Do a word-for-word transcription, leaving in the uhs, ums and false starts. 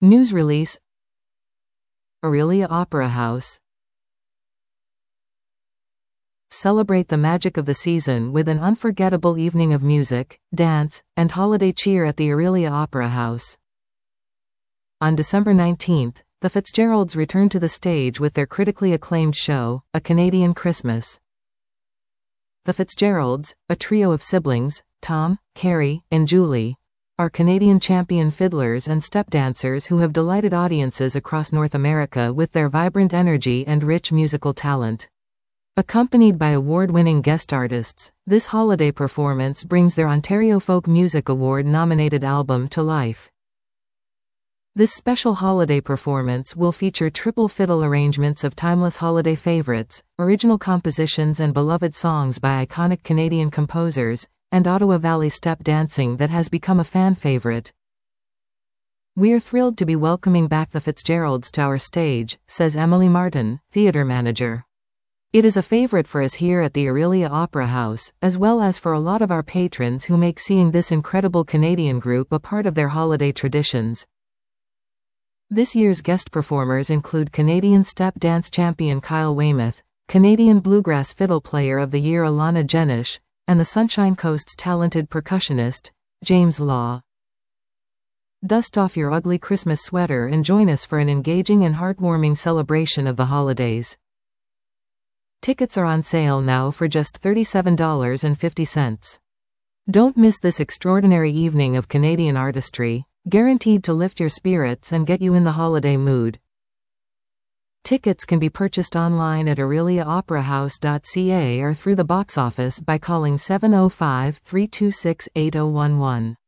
News release. Orillia Opera House. Celebrate the magic of the season with an unforgettable evening of music, dance, and holiday cheer at the Orillia Opera House. On December nineteenth, the Fitzgeralds return to the stage with their critically acclaimed show, A Canadian Christmas. The Fitzgeralds, a trio of siblings, Tom, Carrie, and Julie, are Canadian champion fiddlers and step dancers who have delighted audiences across North America with their vibrant energy and rich musical talent. Accompanied by award-winning guest artists, this holiday performance brings their Ontario Folk Music Award-nominated album to life. This special holiday performance will feature triple fiddle arrangements of timeless holiday favorites, original compositions and beloved songs by iconic Canadian composers, and Ottawa Valley step dancing that has become a fan favorite. "We're thrilled to be welcoming back the Fitzgeralds to our stage," says Emily Martin, theatre manager. "It is a favorite for us here at the Orillia Opera House, as well as for a lot of our patrons who make seeing this incredible Canadian group a part of their holiday traditions." This year's guest performers include Canadian step dance champion Kyle Weymouth, Canadian bluegrass fiddle player of the year Alana Jenish, and the Sunshine Coast's talented percussionist, James Law. Dust off your ugly Christmas sweater and join us for an engaging and heartwarming celebration of the holidays. Tickets are on sale now for just thirty-seven dollars and fifty cents. Don't miss this extraordinary evening of Canadian artistry, guaranteed to lift your spirits and get you in the holiday mood. Tickets can be purchased online at orillia opera house dot c a or through the box office by calling seven oh five, three two six, eight oh one one.